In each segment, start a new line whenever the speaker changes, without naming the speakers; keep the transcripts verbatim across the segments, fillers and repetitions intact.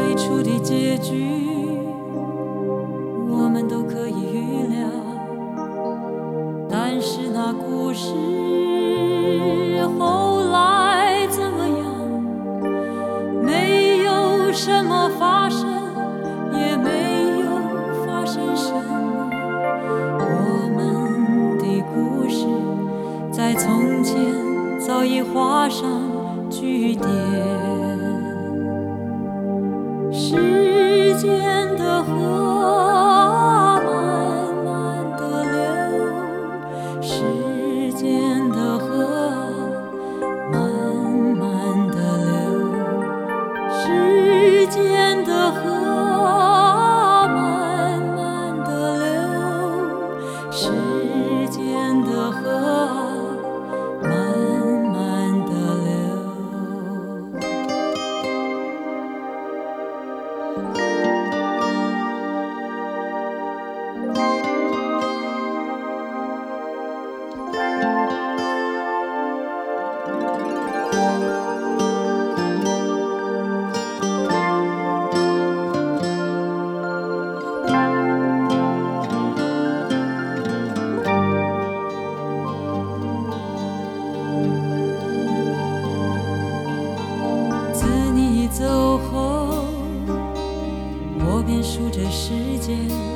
最初的结局我们都可以预料，但是那故事后来怎么样，没有什么发生，也没有发生什么。我们的故事在从前早已画上句点。时间的河慢慢地流，时间的河慢慢地流，时间的河慢慢地流，时间的河慢慢地流。自你走后，我便数着时间，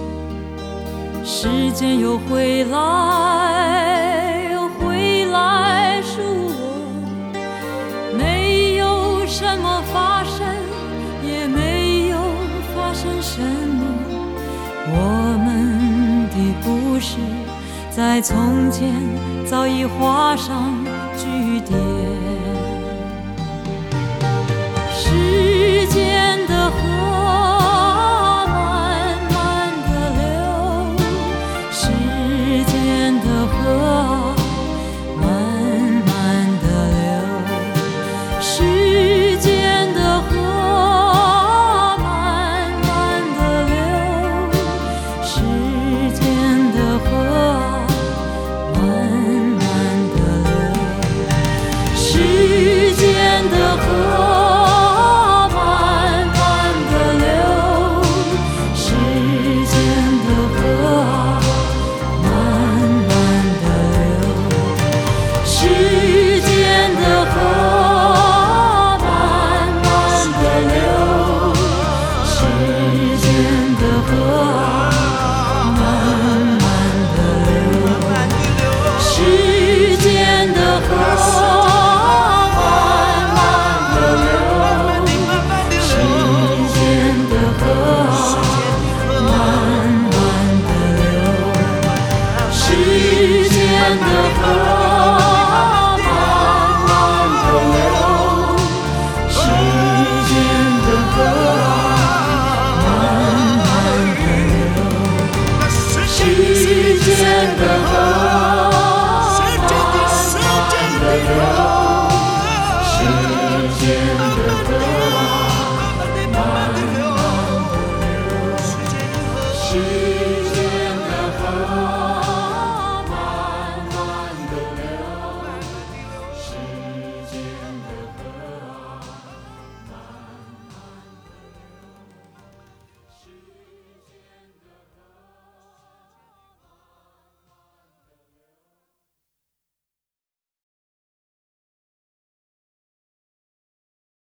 时间又回来，回来数我，没有什么发生，也没有发生什么。我们的故事在从前早已画上句点。